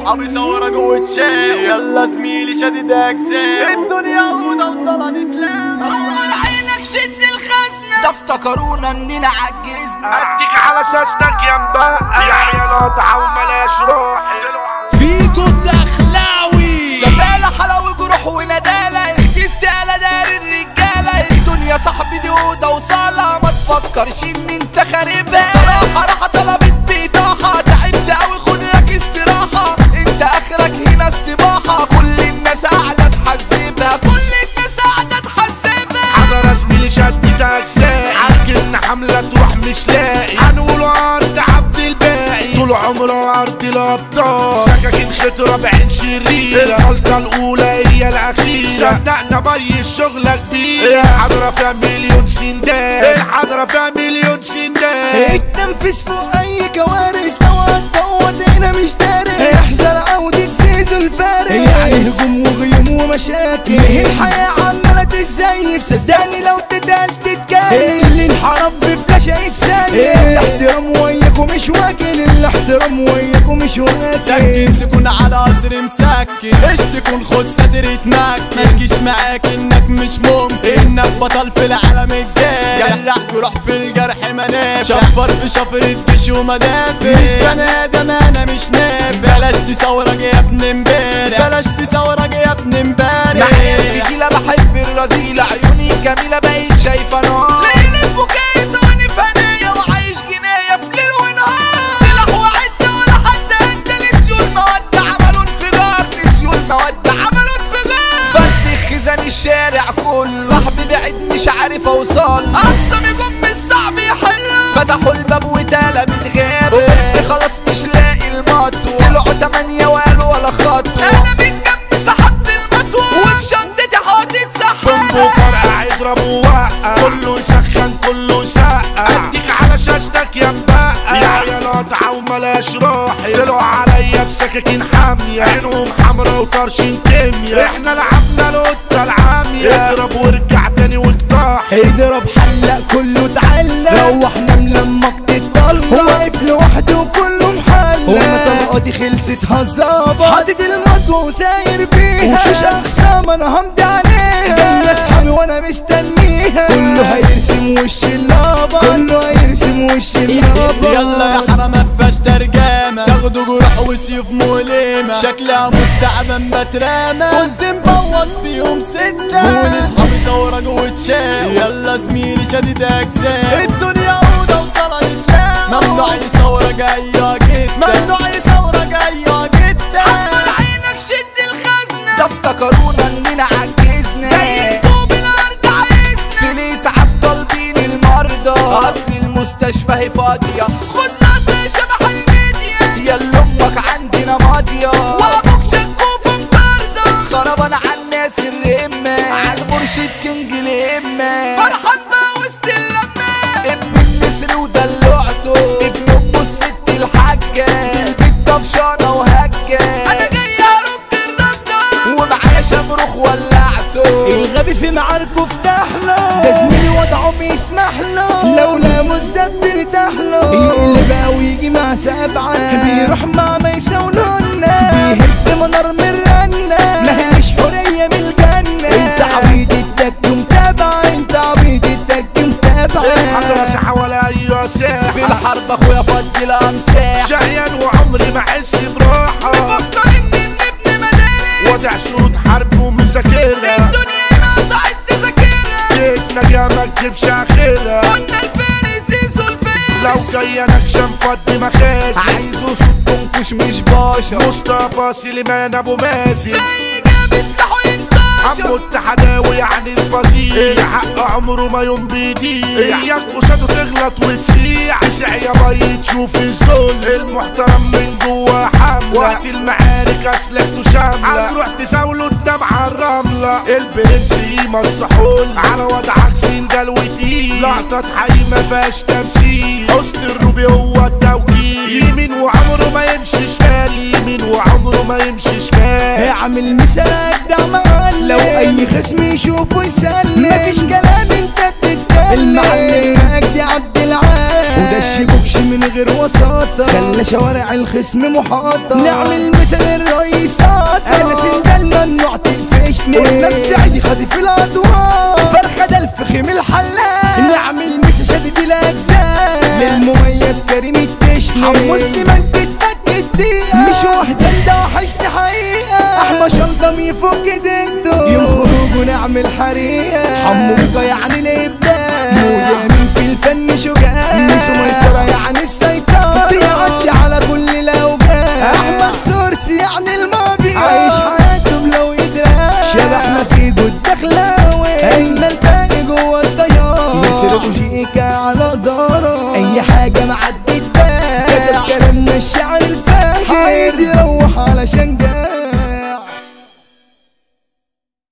صحابي صورة جوه شاي، يلا زميلي شديد اجسام، الدنيا اوضه وصلاه نتلام. نور عينك شد الخزنة، ده افتكرونا اننا عجزنا. اديك على شاشتك يا مبقى يا عيالات وملاش روح. فيكو الدخلاوي زبالة حلاوي جروح وندالة، استقالة دار الرجالة. الدنيا صاحبي دي اوضه وصالة، ما تفكرش ان انت خاربها. صراحة راحة طلبت بإيضاحة، تعبت اوي خد لك استراحة. انت اخرك هنا استباحة، كل الناس قاعدة تحذبها، كل الناس قاعدة تحذبها. حضر زميلي شدت اجزاء، عجلنا حملة تروح مش لاقي. هنقولوا ارض عبد الباقي، طول عمره ارض الابطال. سكاكين خطرة بعين شريرة، الغلطة الاولى هي الاخيرة. صدقنا ميز شغلة كبيرة، الحضرة فيها مليون سندان، الحضرة فيها مليون سندان. التنفيذ فوق اي كوارث، لو هتدور هنا مش دارس. احذر عودة زيزو الفارس، يعني هجوم وغيوم ومشاكل. الحياة عمالة تزيف، صدقني لو تدال تتكلم. اللي انحرف بفلاشة السيف، الاحترام وياكم مش واكل، الاحترام وياكم مش واكل. سكن سكون على قصر مسكن، ايش تكون خد صدر يتمكن. متجيش معاك انك مش ممكن، انك بطل في العالم الجاي. جرح جروح في الجرح منافع، شفر في شفرة جيش ومدافع. مش بني ادم انا مش نافع، بلاش تسورج يا ابن امبارح، بلاش تسورج يا ابن امبارح. في جيلة بحب الرذيلة، عيوني جميلة بقيت شايفة نار. ليل البكاء ثواني فانية، وعايش جناية في ليل ونهار. سلاح وعدة ولا حد ادى، نسيوا المودة عملوا انفجار، نسيوا المودة عملوا انفجار. فرد خزان الشارع كله، صاحبي بعيد مش عارف اوصل. اقسم يجم الصعب يحله، فتحوا الباب وتالا متغاب. خلاص مش لاقي المطوة، طلعوا 8 وقالوا ولا خطوة. انا من جنب سحبت المطوة، وفي شنطتي حاطط سحابة. بومبو فرقع يضرب ووقع، كله يسخن كله يسقع. اديك على شاشتك يا مبقى يا عيالات وملاش روح. طلعوا عليا بسكاكين حامية، عينهم حمرا وطرشين كيميا. احنا لعبنا القطة العامية، اضرب وارجع تاني واقطاع. اضرب حلق كله اتعلق، روحنا ملمك تتطلق. هو واقف لوحده وكله محلق، وانا طلقاتي خلصت هزابة. حاطط المطوة وساير بيها، وشوش اخصام انا همضي عليها. جاي اصحابي وانا مستنيها، كله هيرسم وش اللابة، كله هيرسم وش اللابة. يلا يا حرام مفيهاش ترجمة، تاخدوا جروح وسيوف مؤلمة. شكلي هموت تعبان بترامى، كنت مبوظ فيهم 6 واصحابي صورة جوه شاي. يلا زميلي شديد اجسام، الدنيا اوضه وصلاه نتلام. ممنوع يصورة جاية جدا، ممنوع يصورة جاية جدا. حمل عينك شد الخزنة، ده افتكرونا اننا عجزنا. جايين طوب الارض عايزنا، في الاسعاف طالبين المرضى. اصل المستشفى هي فاضية، خد لقطة شبح الميديا. يلا امك عندنا ماضية، وابوك شكوه في مطاردة. خربان على الناس الرمة، على المرشد كينج الهمة. فرحان بقى وسط اللمة، ابن النسر ودلوعته. ابن ام الست الحاجة، البيت طفشانة وهجة. انا جاي هرد الردة، ومعايا شمروخ ولعته. الغبي في معاركه فتح له، ده زميلي وضعه بيسمح له. لو لاموا الزب ارتاح له، يقلب بقى ويجي مع 7، بيروح مع ما يساولونا. بيهد منار من الرنة، ماهيش حرية من الجنة. انت عبيد الدك متابع، انت عبيد الدك متابع. الحضرة ساحة ولا اي ساحة، في الحرب اخويا فضي الامساح. شقيان وعمري ما احس براحة. بفكر اني نبني مدارس، وضع شروط حرب ومذاكرها. الدنيا نقطعت تذاكرها، جيتنا يا ما تجيبش اخرها. قلنا الفارس زيزو الفارس. لو جاي انا اكشن فضي مخازن، عايزه صوت تنكش مش باشا. مصطفى سليمان ابو مازن، زي جاب سلاحه ينتشر. عمو التحداوي يعني الفظيع، حق عمره ما يوم بيضيع. اياك قصاده تغلط وتسيع، تسع يا بي تشوف الذل. المحترم من جوا حملة، وقت المعارك اسلحته شاملة. هتروح تزاوله قدام على الرملة. البرنس يمسحول على وضعك سندال وتقيل، لقطة حي ما فيهاش تمثيل. حسن الروبي هو التوكيل، يمين وعمره ما يمشي شمال، يمين وعمره ما يمشي شمال. اعمل مثال اجدع معلم، لو اي خصم يشوفه يسلم. مفيش كلام انت بتتكلم، المعلم مجدي عبد العال وده الشبوكش من غير وساطة خلى شوارع الخصم محاطة نعمل مثل الرئيسات انا سندال ممنوع تقفشني والناس سعيدي خدي في الادوار فرخة ده الفخم الحلال نعمل مثل شديد الاجزاء للمميز كريم التشني حمصني منجد فك الدقيقة مش وحدة ده وحشني حقيقة احمى شلطم يفك دنتو يوم خروج ونعمل حريقة حموقة يعني الابداع